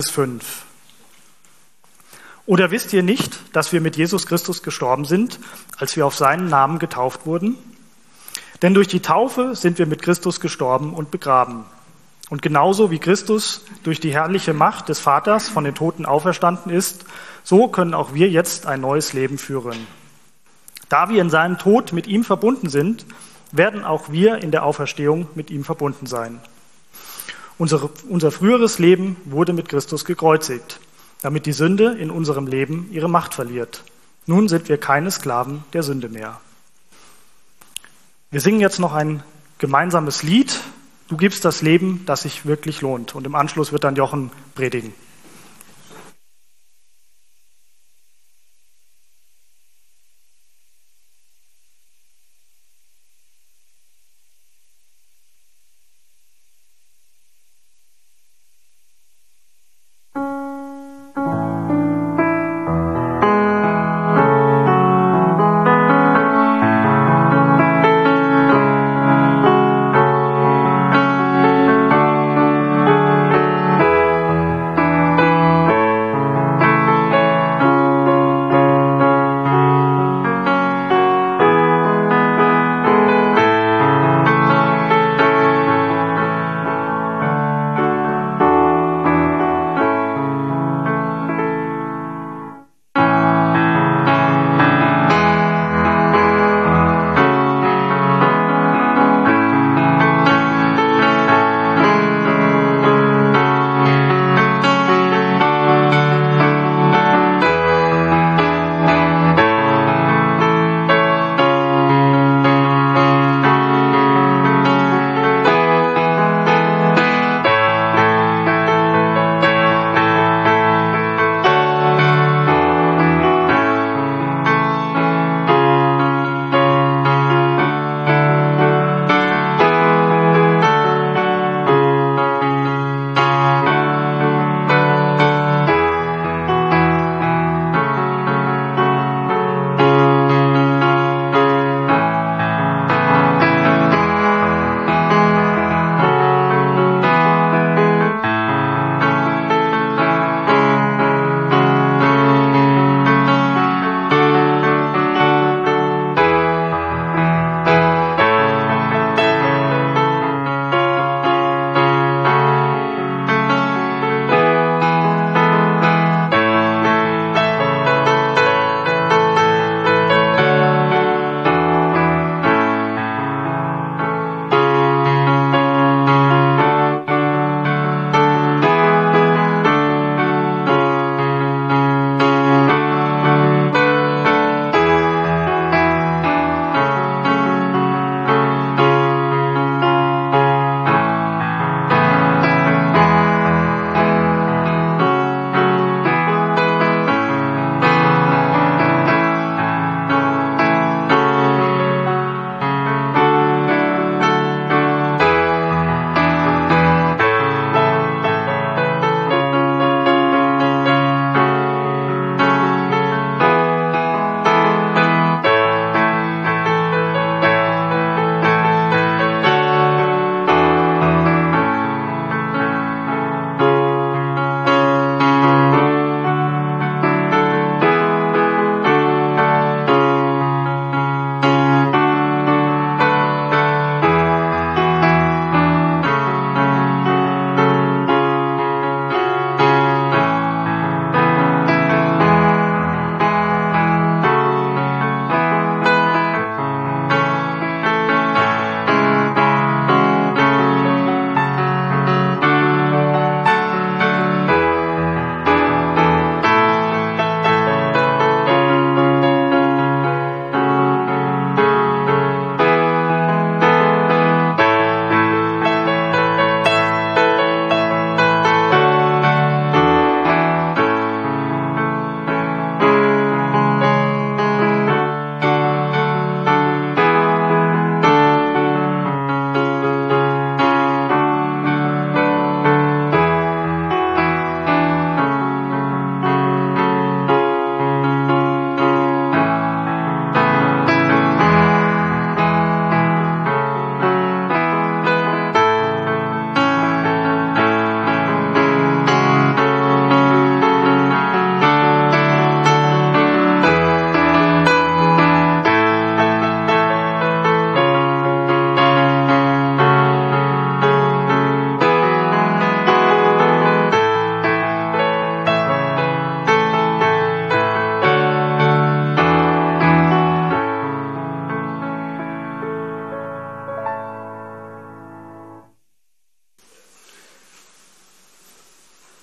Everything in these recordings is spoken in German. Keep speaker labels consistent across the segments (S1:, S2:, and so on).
S1: 5. Oder wisst ihr nicht, dass wir mit Jesus Christus gestorben sind, als wir auf seinen Namen getauft wurden? Denn durch die Taufe sind wir mit Christus gestorben und begraben. Und genauso wie Christus durch die herrliche Macht des Vaters von den Toten auferstanden ist, so können auch wir jetzt ein neues Leben führen. Da wir in seinem Tod mit ihm verbunden sind, werden auch wir in der Auferstehung mit ihm verbunden sein. Unser früheres Leben wurde mit Christus gekreuzigt, damit die Sünde in unserem Leben ihre Macht verliert. Nun sind wir keine Sklaven der Sünde mehr. Wir singen jetzt noch ein gemeinsames Lied. Du gibst das Leben, das sich wirklich lohnt. Und im Anschluss wird dann Jochen predigen.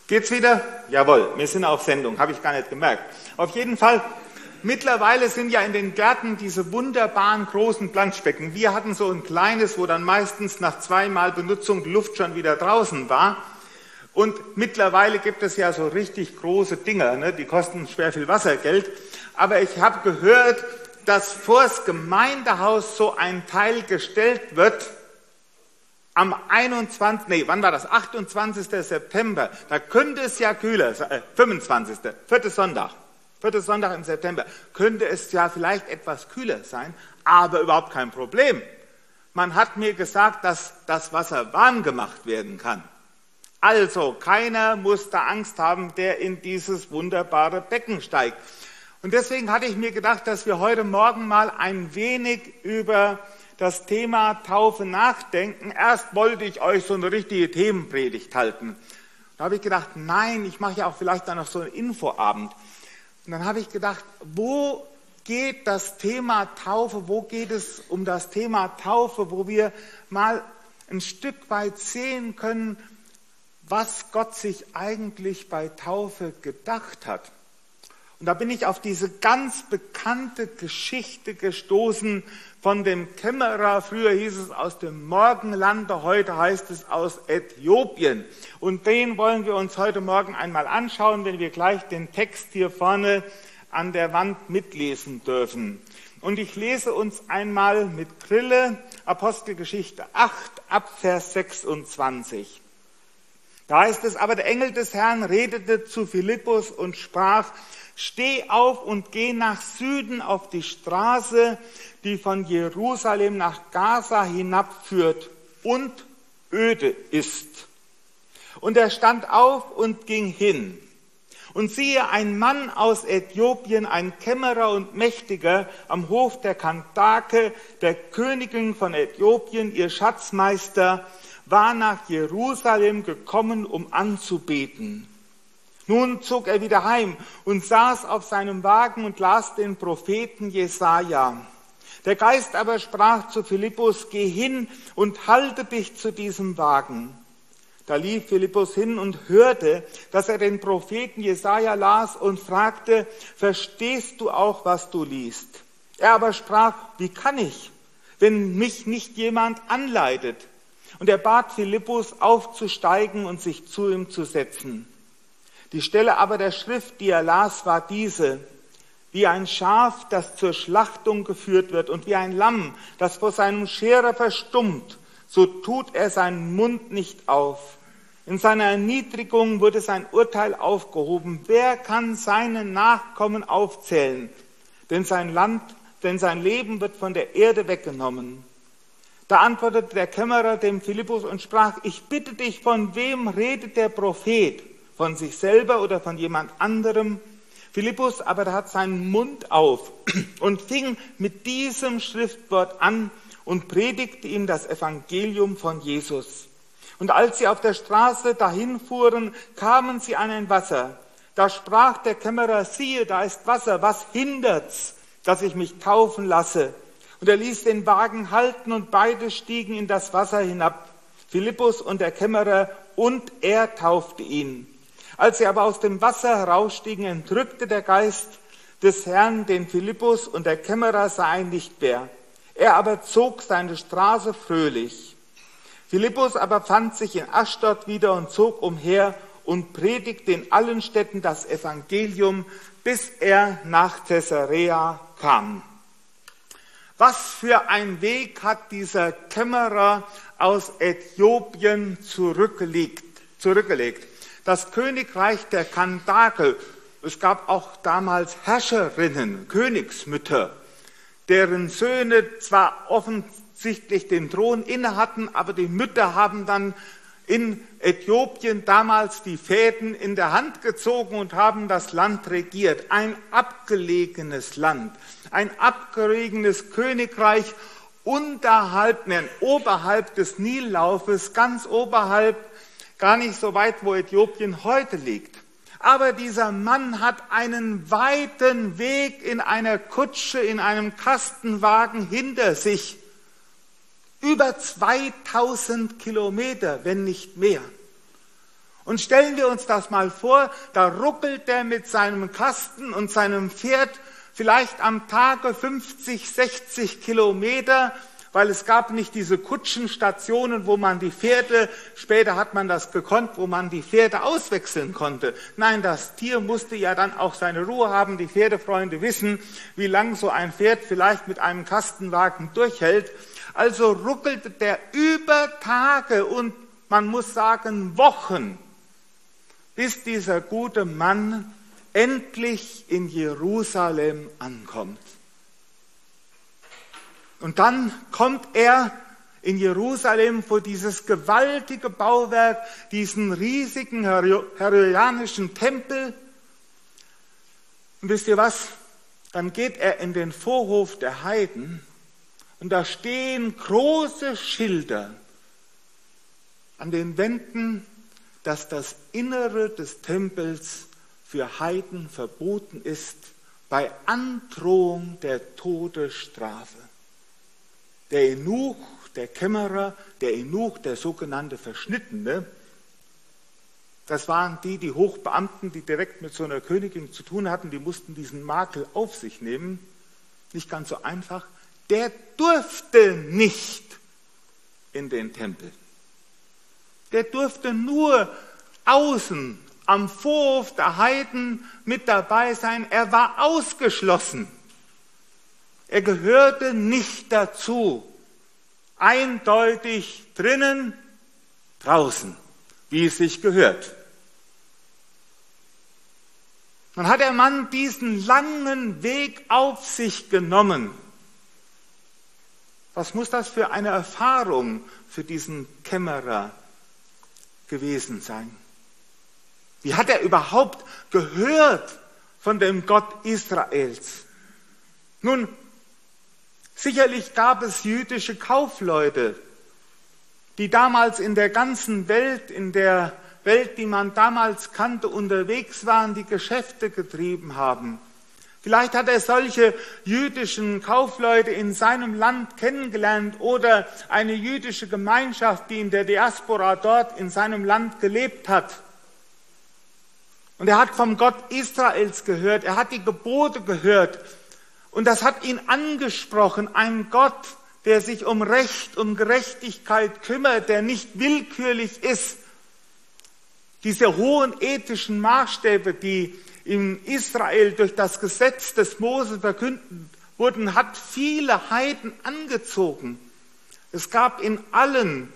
S2: Geht's wieder? Jawohl, wir sind auf Sendung, habe ich gar nicht gemerkt. Auf jeden Fall, mittlerweile sind ja in den Gärten diese wunderbaren großen Planschbecken. Wir hatten so ein kleines, wo dann meistens nach 2-mal Benutzung die Luft schon wieder draußen war. Und mittlerweile gibt es ja so richtig große Dinger, ne? Die kosten schwer viel Wassergeld. Aber ich habe gehört, dass vors Gemeindehaus so ein Teil gestellt wird, am 28. September, da könnte es ja kühler sein, 25. Vierter Sonntag im September, könnte es ja vielleicht etwas kühler sein, aber überhaupt kein Problem. Man hat mir gesagt, dass das Wasser warm gemacht werden kann. Also, keiner muss da Angst haben, der in dieses wunderbare Becken steigt. Und deswegen hatte ich mir gedacht, dass wir heute Morgen mal ein wenig über das Thema Taufe nachdenken. Erst wollte ich euch so eine richtige Themenpredigt halten. Da habe ich gedacht, nein, ich mache ja auch vielleicht dann noch so einen Infoabend. Und dann habe ich gedacht, wo geht das Thema Taufe, wo geht es um das Thema Taufe, wo wir mal ein Stück weit sehen können, was Gott sich eigentlich bei Taufe gedacht hat. Und da bin ich auf diese ganz bekannte Geschichte gestoßen von dem Kämmerer. Früher hieß es aus dem Morgenlande, heute heißt es aus Äthiopien. Und den wollen wir uns heute Morgen einmal anschauen, wenn wir gleich den Text hier vorne an der Wand mitlesen dürfen. Und ich lese uns einmal mit Brille Apostelgeschichte 8 ab Vers 26. Da heißt es, aber der Engel des Herrn redete zu Philippus und sprach, steh auf und geh nach Süden auf die Straße, die von Jerusalem nach Gaza hinabführt und öde ist. Und er stand auf und ging hin. Und siehe, ein Mann aus Äthiopien, ein Kämmerer und Mächtiger am Hof der Kandake, der Königin von Äthiopien, ihr Schatzmeister, war nach Jerusalem gekommen, um anzubeten. Nun zog er wieder heim und saß auf seinem Wagen und las den Propheten Jesaja. Der Geist aber sprach zu Philippus, geh hin und halte dich zu diesem Wagen. Da lief Philippus hin und hörte, dass er den Propheten Jesaja las und fragte, verstehst du auch, was du liest? Er aber sprach, wie kann ich, wenn mich nicht jemand anleitet? Und er bat Philippus aufzusteigen und sich zu ihm zu setzen. Die Stelle aber der Schrift, die er las, war diese: Wie ein Schaf, das zur Schlachtung geführt wird, und wie ein Lamm, das vor seinem Scherer verstummt, so tut er seinen Mund nicht auf. In seiner Erniedrigung wurde sein Urteil aufgehoben. Wer kann seine Nachkommen aufzählen? Denn sein Leben wird von der Erde weggenommen. Da antwortete der Kämmerer dem Philippus und sprach, ich bitte dich, von wem redet der Prophet? Von sich selber oder von jemand anderem? Philippus aber hat seinen Mund auf und fing mit diesem Schriftwort an und predigte ihm das Evangelium von Jesus. Und als sie auf der Straße dahin fuhren, kamen sie an ein Wasser. Da sprach der Kämmerer, siehe, da ist Wasser, was hindert's, dass ich mich taufen lasse? Und er ließ den Wagen halten und beide stiegen in das Wasser hinab, Philippus und der Kämmerer, und er taufte ihn. Als sie aber aus dem Wasser herausstiegen, entrückte der Geist des Herrn den Philippus und der Kämmerer sah ihn nicht mehr. Er aber zog seine Straße fröhlich. Philippus aber fand sich in Aschdod wieder und zog umher und predigte in allen Städten das Evangelium, bis er nach Caesarea kam. Was für ein Weg hat dieser Kämmerer aus Äthiopien zurückgelegt? Das Königreich der Kandake, es gab auch damals Herrscherinnen, Königsmütter, deren Söhne zwar offensichtlich den Thron inne hatten, aber die Mütter haben dann in Äthiopien damals die Fäden in der Hand gezogen und haben das Land regiert. Ein abgelegenes Land, ein abgelegenes Königreich oberhalb des Nillaufes, ganz oberhalb, gar nicht so weit, wo Äthiopien heute liegt. Aber dieser Mann hat einen weiten Weg in einer Kutsche, in einem Kastenwagen hinter sich. Über 2000 Kilometer, wenn nicht mehr. Und stellen wir uns das mal vor, da ruckelt er mit seinem Kasten und seinem Pferd vielleicht am Tage 50, 60 Kilometer, weil es gab nicht diese Kutschenstationen, wo man die Pferde, später hat man das gekonnt, wo man die Pferde auswechseln konnte. Nein, das Tier musste ja dann auch seine Ruhe haben. Die Pferdefreunde wissen, wie lang so ein Pferd vielleicht mit einem Kastenwagen durchhält. Also ruckelte der über Tage und man muss sagen Wochen, bis dieser gute Mann endlich in Jerusalem ankommt. Und dann kommt er in Jerusalem vor dieses gewaltige Bauwerk, diesen riesigen herodianischen Tempel. Und wisst ihr was? Dann geht er in den Vorhof der Heiden und da stehen große Schilder an den Wänden, dass das Innere des Tempels für Heiden verboten ist, bei Androhung der Todesstrafe. Der Eunuch, der Kämmerer, der Eunuch, der sogenannte Verschnittene, das waren die Hochbeamten, die direkt mit so einer Königin zu tun hatten, die mussten diesen Makel auf sich nehmen. Nicht ganz so einfach. Der durfte nicht in den Tempel. Der durfte nur außen am Vorhof der Heiden mit dabei sein. Er war ausgeschlossen. Er gehörte nicht dazu. Eindeutig drinnen, draußen, wie es sich gehört. Dann hat der Mann diesen langen Weg auf sich genommen. Was muss das für eine Erfahrung für diesen Kämmerer gewesen sein? Wie hat er überhaupt gehört von dem Gott Israels? Nun, sicherlich gab es jüdische Kaufleute, die damals in der ganzen Welt, in der Welt, die man damals kannte, unterwegs waren, die Geschäfte getrieben haben. Vielleicht hat er solche jüdischen Kaufleute in seinem Land kennengelernt oder eine jüdische Gemeinschaft, die in der Diaspora dort in seinem Land gelebt hat. Und er hat vom Gott Israels gehört, er hat die Gebote gehört und das hat ihn angesprochen, ein Gott, der sich um Recht, um Gerechtigkeit kümmert, der nicht willkürlich ist. Diese hohen ethischen Maßstäbe, die in Israel durch das Gesetz des Mose verkündet wurden, hat viele Heiden angezogen. Es gab in allen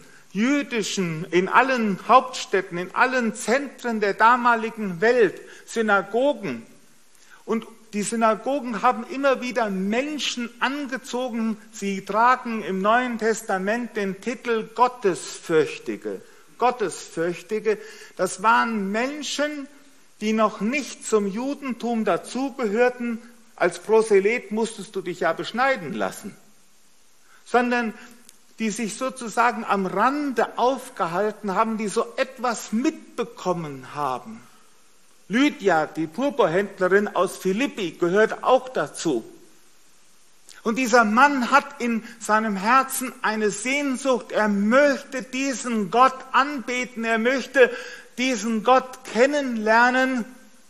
S2: Hauptstädten, in allen Zentren der damaligen Welt Synagogen. Und die Synagogen haben immer wieder Menschen angezogen. Sie tragen im Neuen Testament den Titel Gottesfürchtige. Gottesfürchtige, das waren Menschen, die noch nicht zum Judentum dazugehörten. Als Proselyt musstest du dich ja beschneiden lassen. Sondern die sich sozusagen am Rande aufgehalten haben, die so etwas mitbekommen haben. Lydia, die Purpurhändlerin aus Philippi, gehört auch dazu. Und dieser Mann hat in seinem Herzen eine Sehnsucht, er möchte diesen Gott anbeten, er möchte diesen Gott kennenlernen.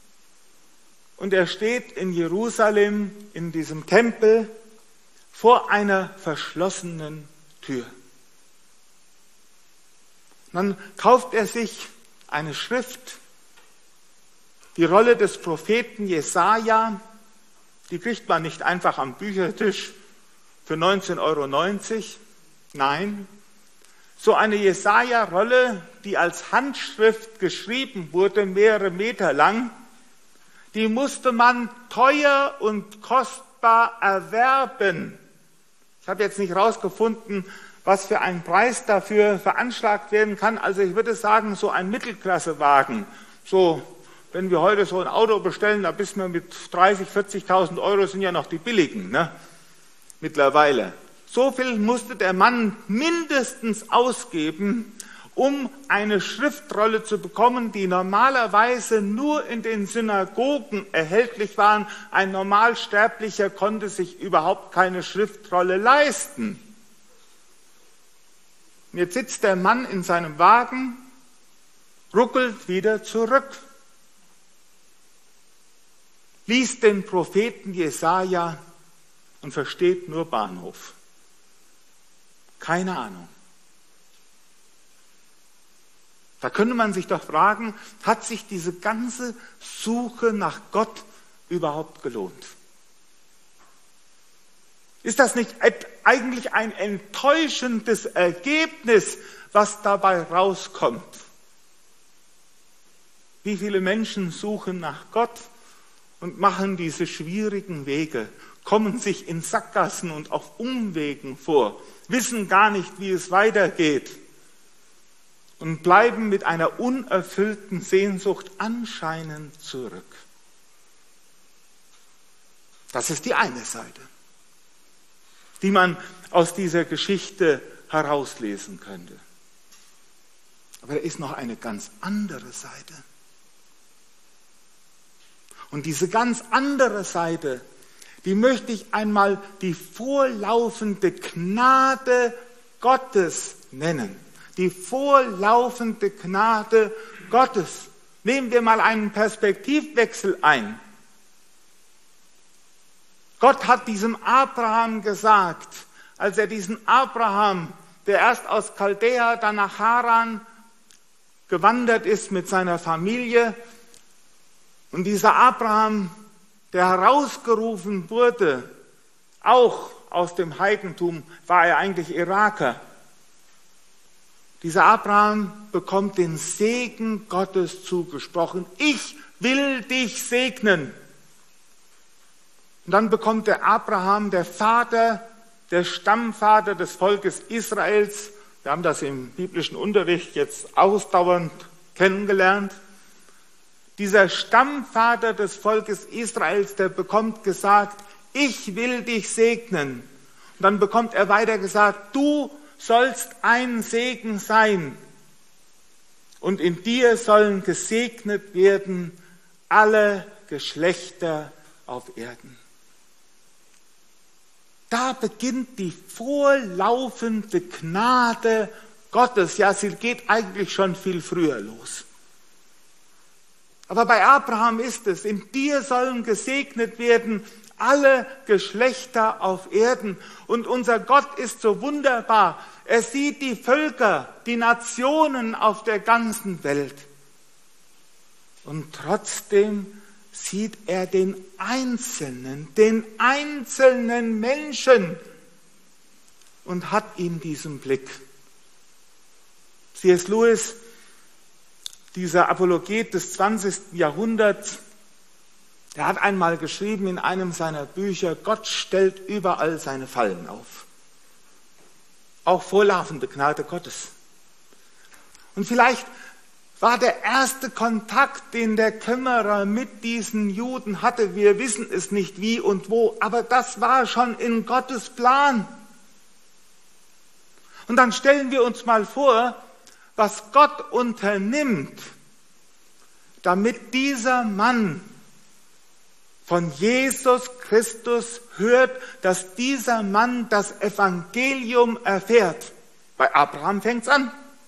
S2: Und er steht in Jerusalem, in diesem Tempel, vor einer verschlossenen Tür. Dann kauft er sich eine Schrift, die Rolle des Propheten Jesaja, die kriegt man nicht einfach am Büchertisch für 19,90 €. Nein, so eine Jesaja-Rolle, die als Handschrift geschrieben wurde, mehrere Meter lang, die musste man teuer und kostbar erwerben. Ich habe jetzt nicht rausgefunden, was für ein Preis dafür veranschlagt werden kann. Also ich würde sagen, so ein Mittelklassewagen, so wenn wir heute so ein Auto bestellen, da bist wir mit 30.000, 40.000 €, sind ja noch die billigen, ne? Mittlerweile. So viel musste der Mann mindestens ausgeben, um eine Schriftrolle zu bekommen, die normalerweise nur in den Synagogen erhältlich waren. Ein Normalsterblicher konnte sich überhaupt keine Schriftrolle leisten. Und jetzt sitzt der Mann in seinem Wagen ruckelt wieder zurück. Liest den Propheten Jesaja und versteht nur Bahnhof. Keine Ahnung. Da könnte man sich doch fragen, hat sich diese ganze Suche nach Gott überhaupt gelohnt? Ist das nicht eigentlich ein enttäuschendes Ergebnis, was dabei rauskommt? Wie viele Menschen suchen nach Gott und machen diese schwierigen Wege, kommen sich in Sackgassen und auf Umwegen vor, wissen gar nicht, wie es weitergeht und bleiben mit einer unerfüllten Sehnsucht anscheinend zurück. Das ist die eine Seite, die man aus dieser Geschichte herauslesen könnte. Aber da ist noch eine ganz andere Seite. Und diese ganz andere Seite, die möchte ich einmal die vorlaufende Gnade Gottes nennen. Die vorlaufende Gnade Gottes. Nehmen wir mal einen Perspektivwechsel ein. Gott hat diesem Abraham gesagt, als er diesen Abraham, der erst aus Chaldea, dann nach Haran gewandert ist mit seiner Familie, und dieser Abraham, der herausgerufen wurde, auch aus dem Heidentum, war er eigentlich Iraker. Dieser Abraham bekommt den Segen Gottes zugesprochen. Ich will dich segnen. Und dann bekommt der Abraham, der Vater, der Stammvater des Volkes Israels, wir haben das im biblischen Unterricht jetzt ausdauernd kennengelernt, dieser Stammvater des Volkes Israels, der bekommt gesagt, ich will dich segnen. Und dann bekommt er weiter gesagt, du sollst ein Segen sein. Und in dir sollen gesegnet werden alle Geschlechter auf Erden. Da beginnt die vorlaufende Gnade Gottes. Ja, sie geht eigentlich schon viel früher los. Aber bei Abraham ist es, in dir sollen gesegnet werden alle Geschlechter auf Erden. Und unser Gott ist so wunderbar. Er sieht die Völker, die Nationen auf der ganzen Welt. Und trotzdem sieht er den einzelnen Menschen und hat ihn diesen Blick. C.S. Lewis, dieser Apologet des 20. Jahrhunderts, der hat einmal geschrieben in einem seiner Bücher, Gott stellt überall seine Fallen auf. Auch vorlaufende Gnade Gottes. Und vielleicht war der erste Kontakt, den der Kämmerer mit diesen Juden hatte, wir wissen es nicht wie und wo, aber das war schon in Gottes Plan. Und dann stellen wir uns mal vor, was Gott unternimmt, damit dieser Mann von Jesus Christus hört, dass dieser Mann das Evangelium erfährt. Bei Abraham fängt es an.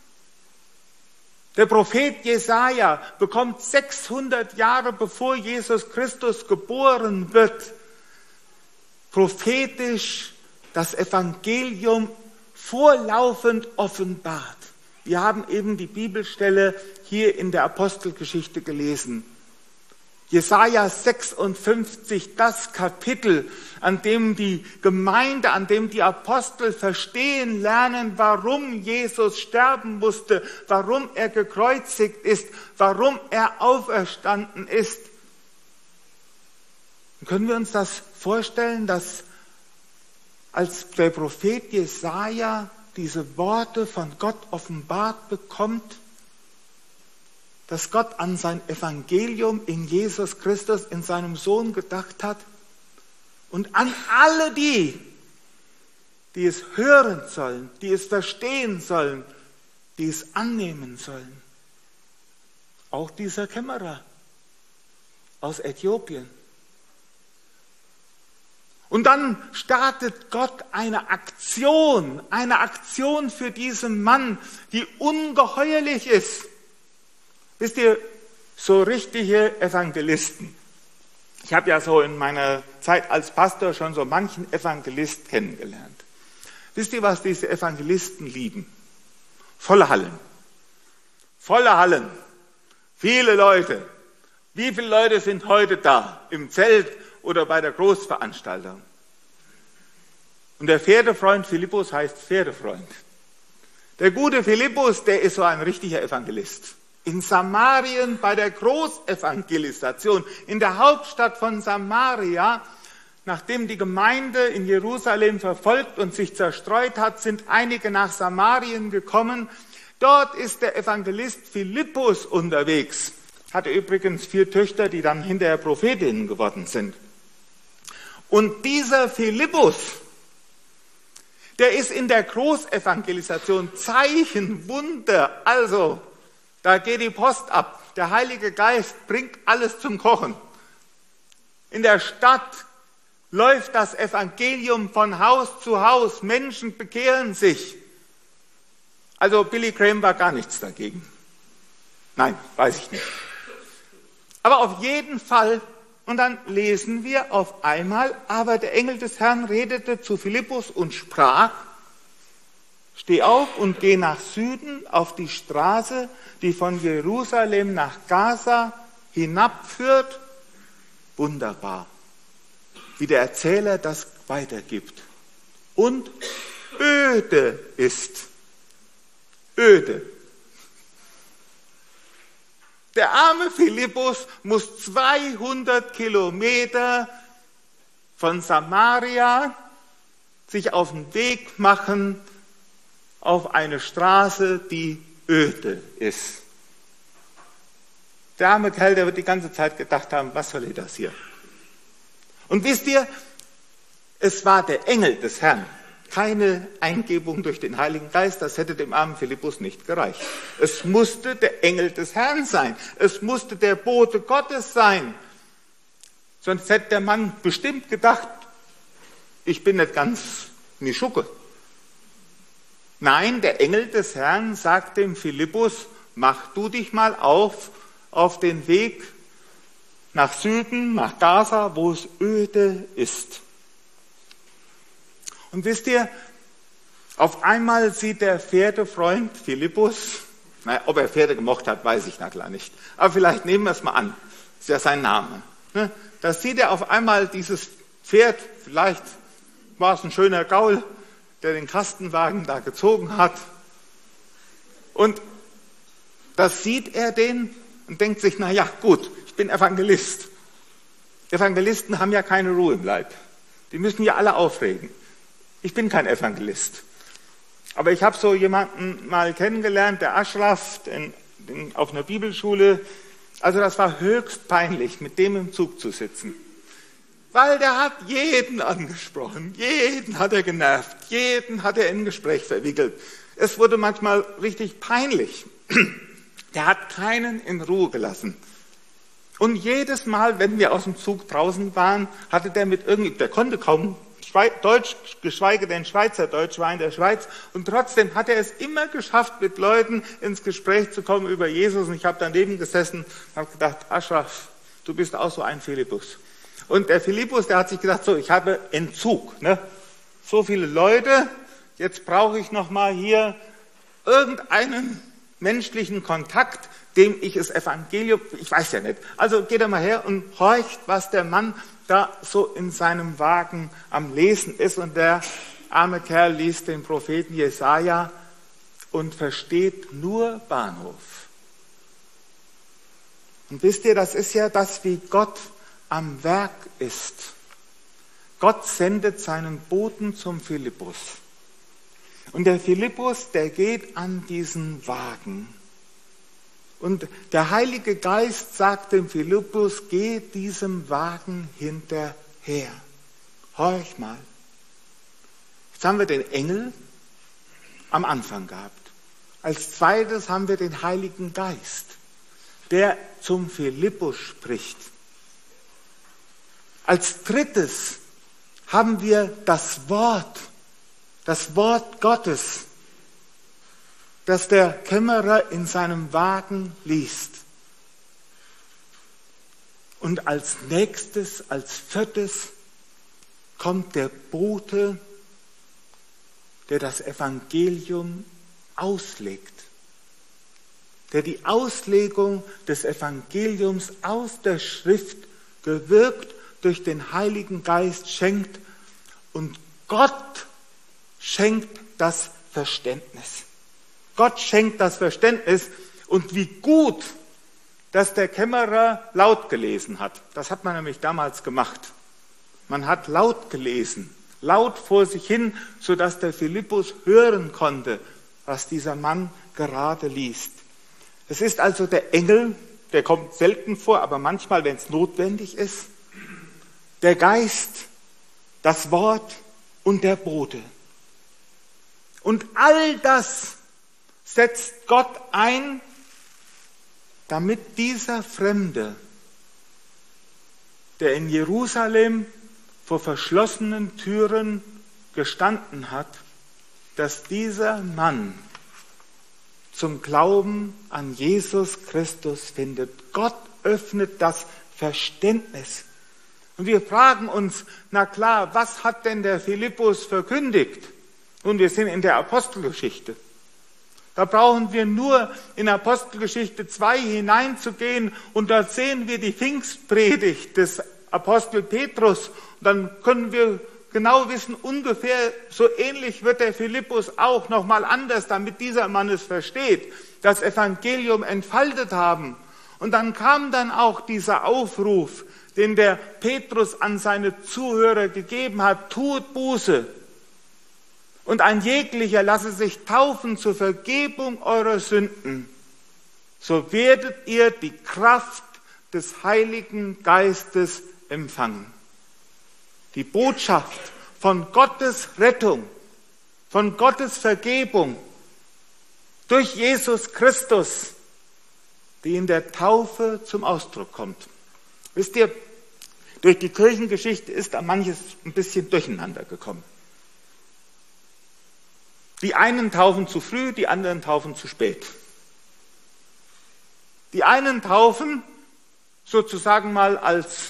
S2: Der Prophet Jesaja bekommt 600 Jahre bevor Jesus Christus geboren wird, prophetisch das Evangelium vorlaufend offenbart. Wir haben eben die Bibelstelle hier in der Apostelgeschichte gelesen. Jesaja 56, das Kapitel, an dem die Gemeinde, an dem die Apostel verstehen lernen, warum Jesus sterben musste, warum er gekreuzigt ist, warum er auferstanden ist. Und können wir uns das vorstellen, dass als der Prophet Jesaja diese Worte von Gott offenbart bekommt, dass Gott an sein Evangelium in Jesus Christus, in seinem Sohn gedacht hat und an alle die es hören sollen, die es verstehen sollen, die es annehmen sollen. Auch dieser Kämmerer aus Äthiopien. Und dann startet Gott eine Aktion für diesen Mann, die ungeheuerlich ist. Wisst ihr, so richtige Evangelisten. Ich habe ja so in meiner Zeit als Pastor schon so manchen Evangelist kennengelernt. Wisst ihr, was diese Evangelisten lieben? Volle Hallen. Volle Hallen. Viele Leute. Wie viele Leute sind heute da? Im Zelt oder bei der Großveranstaltung? Und der Pferdefreund Philippus heißt Pferdefreund. Der gute Philippus, der ist so ein richtiger Evangelist. In Samarien bei der Großevangelisation, in der Hauptstadt von Samaria, nachdem die Gemeinde in Jerusalem verfolgt und sich zerstreut hat, sind einige nach Samarien gekommen. Dort ist der Evangelist Philippus unterwegs. Hatte übrigens 4 Töchter, die dann hinterher Prophetinnen geworden sind. Und dieser Philippus, der ist in der Großevangelisation Zeichen, Wunder, also da geht die Post ab. Der Heilige Geist bringt alles zum Kochen. In der Stadt läuft das Evangelium von Haus zu Haus. Menschen bekehren sich. Also Billy Graham war gar nichts dagegen. Nein, weiß ich nicht. Aber auf jeden Fall, und dann lesen wir auf einmal, aber der Engel des Herrn redete zu Philippus und sprach, steh auf und geh nach Süden auf die Straße, die von Jerusalem nach Gaza hinabführt. Wunderbar, wie der Erzähler das weitergibt. Und öde ist. Öde. Der arme Philippus muss 200 Kilometer von Samaria sich auf den Weg machen auf eine Straße, die öde ist. Der arme Kerl, der wird die ganze Zeit gedacht haben, was soll das hier? Und wisst ihr, es war der Engel des Herrn. Keine Eingebung durch den Heiligen Geist, das hätte dem armen Philippus nicht gereicht. Es musste der Engel des Herrn sein. Es musste der Bote Gottes sein. Sonst hätte der Mann bestimmt gedacht, ich bin nicht ganz in die Schucke. Nein, der Engel des Herrn sagt dem Philippus, mach du dich mal auf den Weg nach Süden, nach Gaza, wo es öde ist. Und wisst ihr, auf einmal sieht der Pferdefreund Philippus, ob er Pferde gemocht hat, weiß ich na klar nicht, aber vielleicht nehmen wir es mal an, ist ja sein Name. Da sieht er auf einmal dieses Pferd, vielleicht war es ein schöner Gaul, der den Kastenwagen da gezogen hat. Und da sieht er den und denkt sich, na ja, gut, ich bin Evangelist. Evangelisten haben ja keine Ruhe im Leib. Die müssen ja alle aufregen. Ich bin kein Evangelist. Aber ich habe so jemanden mal kennengelernt, der Ashraf, auf einer Bibelschule. Also das war höchst peinlich, mit dem im Zug zu sitzen. Weil der hat jeden angesprochen, jeden hat er genervt, jeden hat er in ein Gespräch verwickelt. Es wurde manchmal richtig peinlich. Der hat keinen in Ruhe gelassen. Und jedes Mal, wenn wir aus dem Zug draußen waren, hatte der konnte kaum Deutsch, geschweige denn Schweizerdeutsch, war in der Schweiz. Und trotzdem hat er es immer geschafft, mit Leuten ins Gespräch zu kommen über Jesus. Und ich habe daneben gesessen und habe gedacht, Ashraf, du bist auch so ein Philippus. Und der Philippus, der hat sich gedacht, so, ich habe Entzug, ne? So viele Leute, jetzt brauche ich noch mal hier irgendeinen menschlichen Kontakt, dem ich das Evangelium, ich weiß ja nicht. Also geht er mal her und horcht, was der Mann da so in seinem Wagen am Lesen ist. Und der arme Kerl liest den Propheten Jesaja und versteht nur Bahnhof. Und wisst ihr, das ist ja das, wie Gott am Werk ist. Gott sendet seinen Boten zum Philippus. Und der Philippus, der geht an diesen Wagen. Und der Heilige Geist sagt dem Philippus, geh diesem Wagen hinterher. Horch mal. Jetzt haben wir den Engel am Anfang gehabt. Als zweites haben wir den Heiligen Geist, der zum Philippus spricht. Als drittes haben wir das Wort Gottes, das der Kämmerer in seinem Wagen liest. Und als nächstes, als viertes, kommt der Bote, der das Evangelium auslegt, der die Auslegung des Evangeliums aus der Schrift gewirkt durch den Heiligen Geist schenkt. Und Gott schenkt das Verständnis. Gott schenkt das Verständnis. Und wie gut, dass der Kämmerer laut gelesen hat. Das hat man nämlich damals gemacht. Man hat laut gelesen, laut vor sich hin, sodass der Philippus hören konnte, was dieser Mann gerade liest. Es ist also der Engel, der kommt selten vor, aber manchmal, wenn es notwendig ist, der Geist, das Wort und der Bote. Und all das setzt Gott ein, damit dieser Fremde, der in Jerusalem vor verschlossenen Türen gestanden hat, dass dieser Mann zum Glauben an Jesus Christus findet. Gott öffnet das Verständnis. Und wir fragen uns, na klar, was hat denn der Philippus verkündigt? Und wir sind in der Apostelgeschichte. Da brauchen wir nur in Apostelgeschichte 2 hineinzugehen und dort sehen wir die Pfingstpredigt des Apostel Petrus. Und dann können wir genau wissen, ungefähr so ähnlich wird der Philippus auch nochmal anders, damit dieser Mann es versteht, das Evangelium entfaltet haben. Und dann kam dann auch dieser Aufruf, den der Petrus an seine Zuhörer gegeben hat, tut Buße. Und ein jeglicher lasse sich taufen zur Vergebung eurer Sünden, so werdet ihr die Kraft des Heiligen Geistes empfangen. Die Botschaft von Gottes Rettung, von Gottes Vergebung durch Jesus Christus, die in der Taufe zum Ausdruck kommt. Wisst ihr, durch die Kirchengeschichte ist da manches ein bisschen durcheinander gekommen. Die einen taufen zu früh, die anderen taufen zu spät. Die einen taufen sozusagen mal als,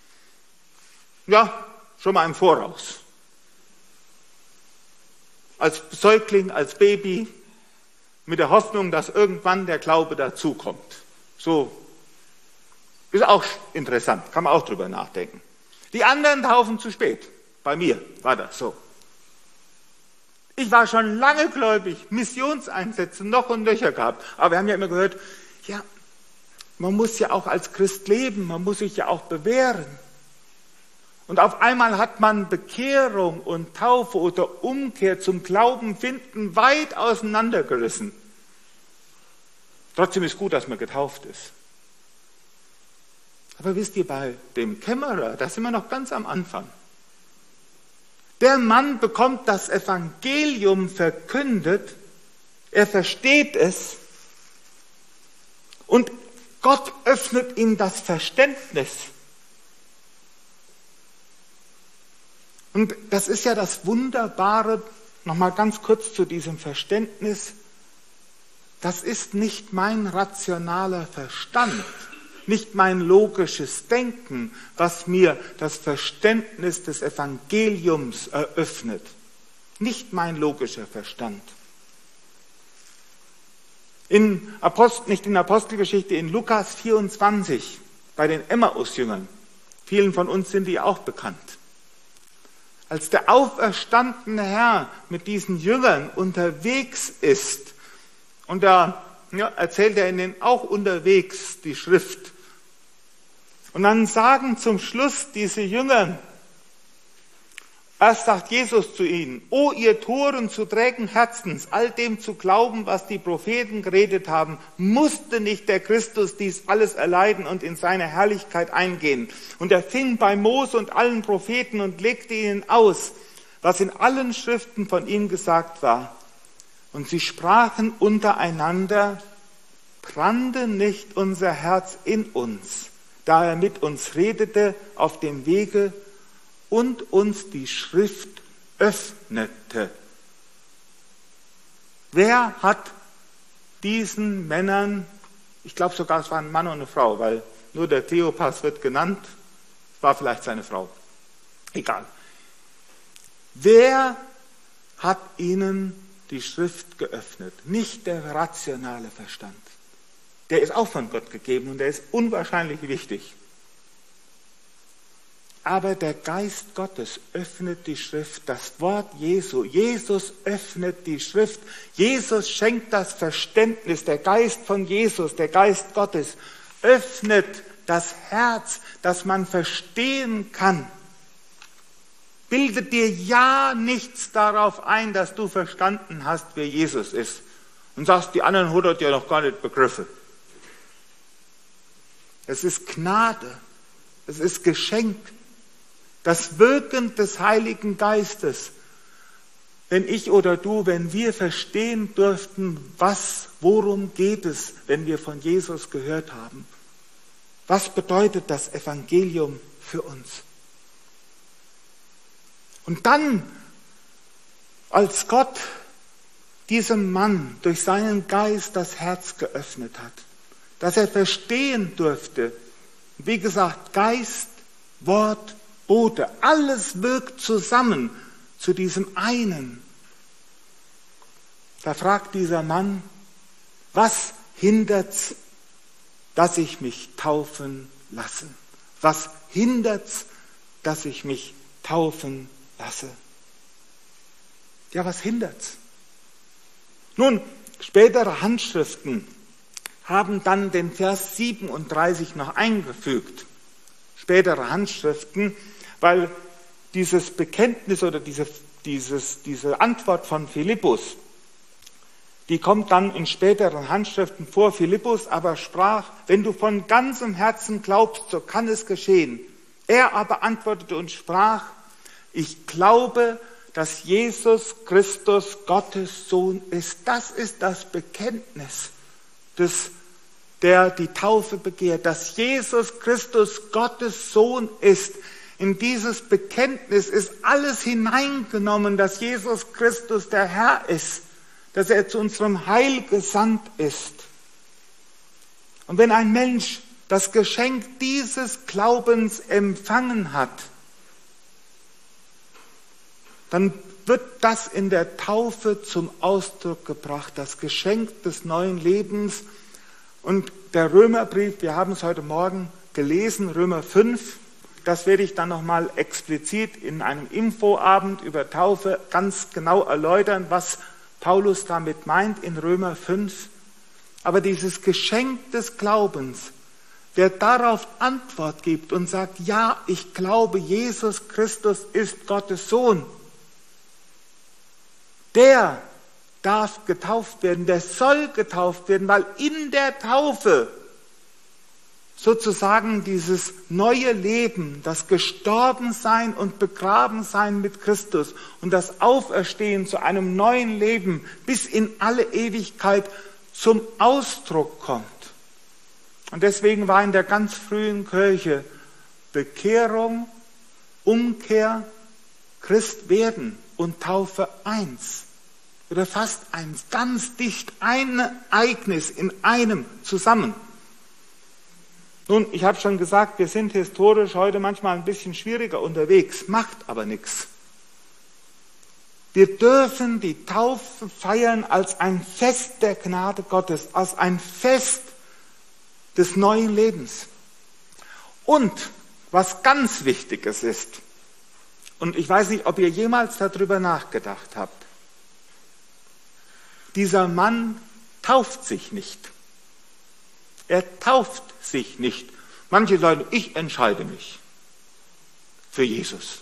S2: schon mal im Voraus. Als Säugling, als Baby, mit der Hoffnung, dass irgendwann der Glaube dazukommt. So, ist auch interessant, kann man auch drüber nachdenken. Die anderen taufen zu spät. Bei mir war das so. Ich war schon lange gläubig, Missionseinsätze noch und nöcher gehabt. Aber wir haben ja immer gehört, ja, man muss ja auch als Christ leben, man muss sich ja auch bewähren. Und auf einmal hat man Bekehrung und Taufe oder Umkehr zum Glauben finden weit auseinandergerissen. Trotzdem ist gut, dass man getauft ist. Aber wisst ihr, bei dem Kämmerer, da sind wir noch ganz am Anfang. Der Mann bekommt das Evangelium verkündet, er versteht es und Gott öffnet ihm das Verständnis. Und das ist ja das Wunderbare, nochmal ganz kurz zu diesem Verständnis, das ist nicht mein rationaler Verstand, nicht mein logisches Denken, was mir das Verständnis des Evangeliums eröffnet. Nicht mein logischer Verstand. Nicht in Apostelgeschichte, in Lukas 24, bei den Emmaus-Jüngern, vielen von uns sind die auch bekannt. Als der auferstandene Herr mit diesen Jüngern unterwegs ist, und da erzählt er ihnen auch unterwegs die Schrift, und dann sagen zum Schluss diese Jünger, erst sagt Jesus zu ihnen, o ihr Toren zu trägen Herzens, all dem zu glauben, was die Propheten geredet haben, musste nicht der Christus dies alles erleiden und in seine Herrlichkeit eingehen. Und er fing bei Mose und allen Propheten und legte ihnen aus, was in allen Schriften von ihm gesagt war. Und sie sprachen untereinander, brannte nicht unser Herz in uns, da er mit uns redete auf dem Wege und uns die Schrift öffnete. Wer hat diesen Männern, ich glaube sogar es war ein Mann und eine Frau, weil nur der Theopas wird genannt, war vielleicht seine Frau. Egal. Wer hat ihnen die Schrift geöffnet? Nicht der rationale Verstand. Der ist auch von Gott gegeben und der ist unwahrscheinlich wichtig. Aber der Geist Gottes öffnet die Schrift, das Wort Jesu. Jesus öffnet die Schrift. Jesus schenkt das Verständnis. Der Geist von Jesus, der Geist Gottes, öffnet das Herz, dass man verstehen kann. Bilde dir ja nichts darauf ein, dass du verstanden hast, wer Jesus ist. Und sagst, die anderen 100 ja noch gar nicht begriffen. Es ist Gnade. Es ist Geschenk. Das Wirken des Heiligen Geistes. Wenn ich oder du, wenn wir verstehen dürften, worum geht es, wenn wir von Jesus gehört haben. Was bedeutet das Evangelium für uns? Und dann, als Gott diesem Mann durch seinen Geist das Herz geöffnet hat, dass er verstehen durfte, wie gesagt, Geist, Wort, Bote, alles wirkt zusammen zu diesem einen. Da fragt dieser Mann, was hindert's, dass ich mich taufen lasse? Was hindert's, dass ich mich taufen lasse? Ja, was hindert's? Nun, spätere Handschriften haben dann den Vers 37 noch eingefügt. Spätere Handschriften, weil dieses Bekenntnis oder diese Antwort von Philippus, die kommt dann in späteren Handschriften vor. Philippus aber sprach, wenn du von ganzem Herzen glaubst, so kann es geschehen. Er aber antwortete und sprach, ich glaube, dass Jesus Christus Gottes Sohn ist. Das ist das Bekenntnis, der die Taufe begehrt, dass Jesus Christus Gottes Sohn ist. In dieses Bekenntnis ist alles hineingenommen, dass Jesus Christus der Herr ist, dass er zu unserem Heil gesandt ist. Und wenn ein Mensch das Geschenk dieses Glaubens empfangen hat, dann wird das in der Taufe zum Ausdruck gebracht, das Geschenk des neuen Lebens. Und der Römerbrief, wir haben es heute Morgen gelesen, Römer 5, das werde ich dann nochmal explizit in einem Infoabend über Taufe ganz genau erläutern, was Paulus damit meint in Römer 5. Aber dieses Geschenk des Glaubens, wer darauf Antwort gibt und sagt, ja, ich glaube, Jesus Christus ist Gottes Sohn, der darf getauft werden, der soll getauft werden, weil in der Taufe sozusagen dieses neue Leben, das Gestorbensein und Begrabensein mit Christus und das Auferstehen zu einem neuen Leben bis in alle Ewigkeit zum Ausdruck kommt. Und deswegen war in der ganz frühen Kirche Bekehrung, Umkehr, Christwerden und Taufe eins oder fast eins, ganz dicht, ein Ereignis in einem zusammen. Nun, ich habe schon gesagt, wir sind historisch heute manchmal ein bisschen schwieriger unterwegs, macht aber nichts. Wir dürfen die Taufe feiern als ein Fest der Gnade Gottes, als ein Fest des neuen Lebens. Und was ganz Wichtiges ist, und ich weiß nicht, ob ihr jemals darüber nachgedacht habt, dieser Mann tauft sich nicht. Er tauft sich nicht. Manche sagen, ich entscheide mich für Jesus.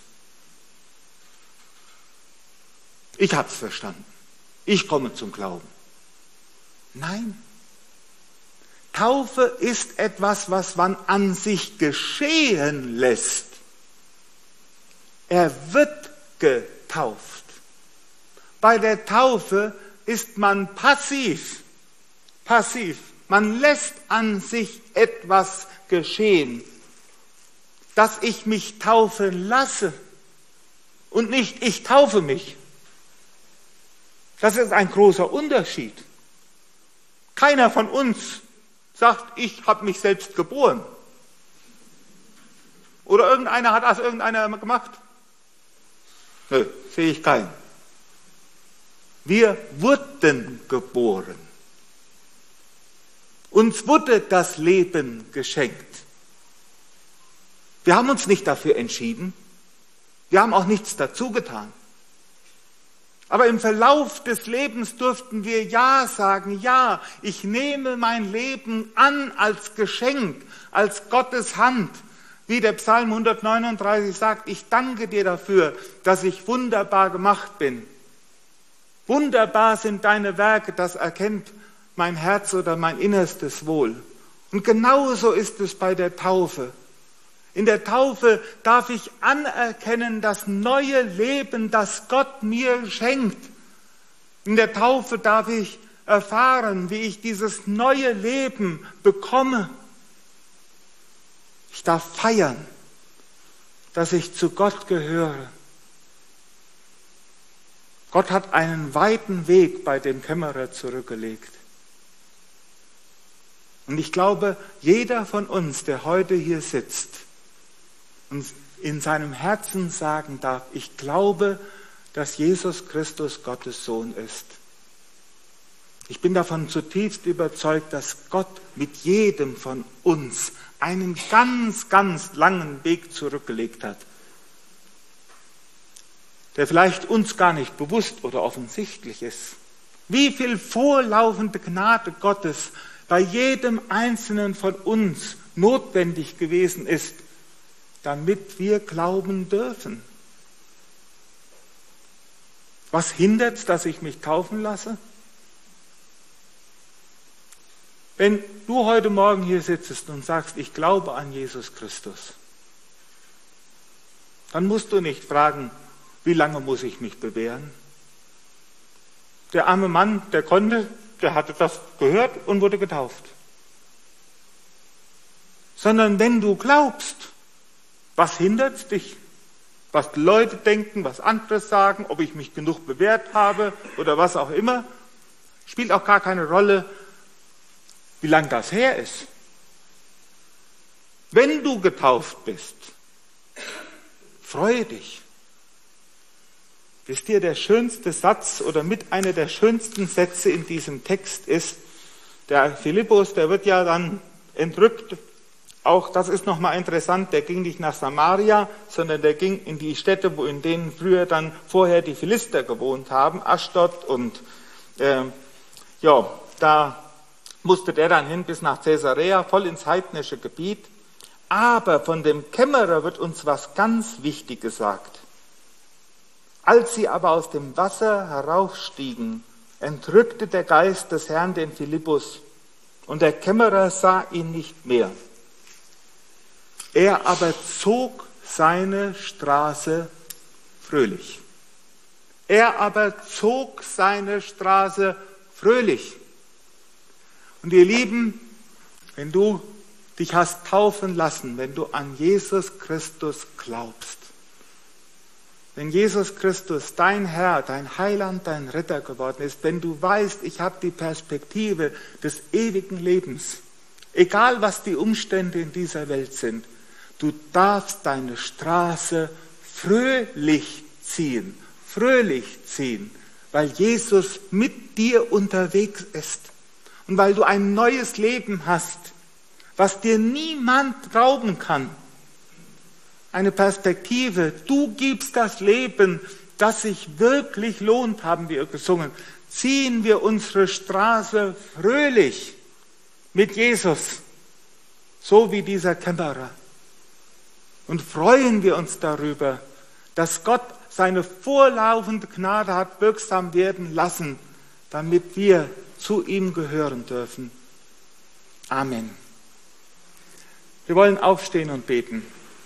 S2: Ich habe es verstanden. Ich komme zum Glauben. Nein. Taufe ist etwas, was man an sich geschehen lässt. Er wird getauft. Bei der Taufe ist man passiv. Passiv. Man lässt an sich etwas geschehen, dass ich mich taufen lasse und nicht ich taufe mich. Das ist ein großer Unterschied. Keiner von uns sagt, ich habe mich selbst geboren. Oder irgendeiner hat das irgendeiner gemacht? Nö, sehe ich keinen. Wir wurden geboren. Uns wurde das Leben geschenkt. Wir haben uns nicht dafür entschieden. Wir haben auch nichts dazu getan. Aber im Verlauf des Lebens durften wir Ja sagen. Ja, ich nehme mein Leben an als Geschenk, als Gottes Hand. Wie der Psalm 139 sagt, ich danke dir dafür, dass ich wunderbar gemacht bin. Wunderbar sind deine Werke, das erkennt mein Herz oder mein Innerstes wohl. Und genauso ist es bei der Taufe. In der Taufe darf ich anerkennen, das neue Leben, das Gott mir schenkt. In der Taufe darf ich erfahren, wie ich dieses neue Leben bekomme. Ich darf feiern, dass ich zu Gott gehöre. Gott hat einen weiten Weg bei dem Kämmerer zurückgelegt. Und ich glaube, jeder von uns, der heute hier sitzt und in seinem Herzen sagen darf, ich glaube, dass Jesus Christus Gottes Sohn ist. Ich bin davon zutiefst überzeugt, dass Gott mit jedem von uns einen ganz, ganz langen Weg zurückgelegt hat, der vielleicht uns gar nicht bewusst oder offensichtlich ist. Wie viel vorlaufende Gnade Gottes bei jedem Einzelnen von uns notwendig gewesen ist, damit wir glauben dürfen. Was hindert es, dass ich mich taufen lasse? Wenn du heute Morgen hier sitzt und sagst, ich glaube an Jesus Christus, dann musst du nicht fragen, wie lange muss ich mich bewähren? Der arme Mann, der hatte das gehört und wurde getauft. Sondern wenn du glaubst, was hindert dich? Was die Leute denken, was andere sagen, ob ich mich genug bewährt habe oder was auch immer, spielt auch gar keine Rolle, wie lang das her ist. Wenn du getauft bist, freue dich. Wisst ihr, der schönste Satz oder mit einer der schönsten Sätze in diesem Text ist, der Philippus, der wird ja dann entrückt. Auch das ist nochmal interessant, der ging nicht nach Samaria, sondern der ging in die Städte, wo in denen früher dann vorher die Philister gewohnt haben, Aschdod und da musste der dann hin bis nach Caesarea, voll ins heidnische Gebiet. Aber von dem Kämmerer wird uns was ganz Wichtiges gesagt. Als sie aber aus dem Wasser heraufstiegen, entrückte der Geist des Herrn den Philippus, und der Kämmerer sah ihn nicht mehr. Er aber zog seine Straße fröhlich. Er aber zog seine Straße fröhlich. Und ihr Lieben, wenn du dich hast taufen lassen, wenn du an Jesus Christus glaubst, wenn Jesus Christus dein Herr, dein Heiland, dein Retter geworden ist, wenn du weißt, ich habe die Perspektive des ewigen Lebens, egal was die Umstände in dieser Welt sind, du darfst deine Straße fröhlich ziehen, weil Jesus mit dir unterwegs ist und weil du ein neues Leben hast, was dir niemand rauben kann. Eine Perspektive, du gibst das Leben, das sich wirklich lohnt, haben wir gesungen. Ziehen wir unsere Straße fröhlich mit Jesus, so wie dieser Kämmerer. Und freuen wir uns darüber, dass Gott seine vorlaufende Gnade hat wirksam werden lassen, damit wir zu ihm gehören dürfen. Amen. Wir wollen aufstehen und beten.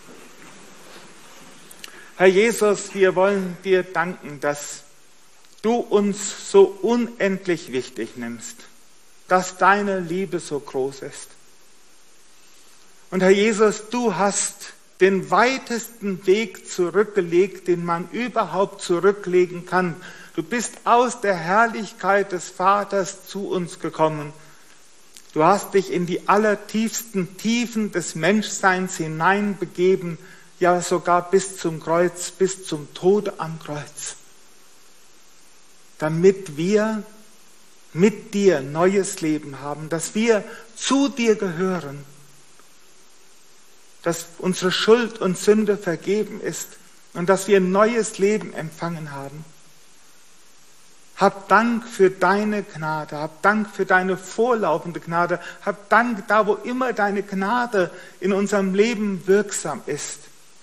S2: Herr Jesus, wir wollen dir danken, dass du uns so unendlich wichtig nimmst, dass deine Liebe so groß ist. Und Herr Jesus, du hast den weitesten Weg zurückgelegt, den man überhaupt zurücklegen kann. Du bist aus der Herrlichkeit des Vaters zu uns gekommen. Du hast dich in die allertiefsten Tiefen des Menschseins hineinbegeben, ja sogar bis zum Kreuz, bis zum Tod am Kreuz, damit wir mit dir neues Leben haben, dass wir zu dir gehören, dass unsere Schuld und Sünde vergeben ist und dass wir ein neues Leben empfangen haben. Hab Dank für deine Gnade, hab Dank für deine vorlaufende Gnade, hab Dank da, wo immer deine Gnade in unserem Leben wirksam ist.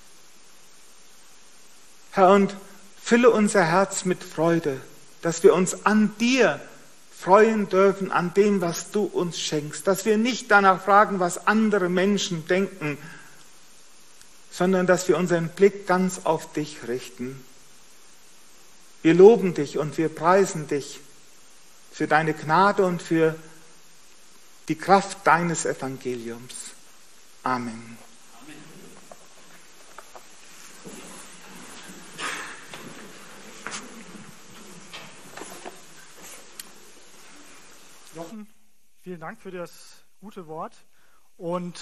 S2: Herr, und fülle unser Herz mit Freude, dass wir uns an dir freuen dürfen, an dem, was du uns schenkst, dass wir nicht danach fragen, was andere Menschen denken, sondern dass wir unseren Blick ganz auf dich richten. Wir loben dich und wir preisen dich für deine Gnade und für die Kraft deines Evangeliums. Amen.
S1: Jochen, vielen Dank für das gute Wort und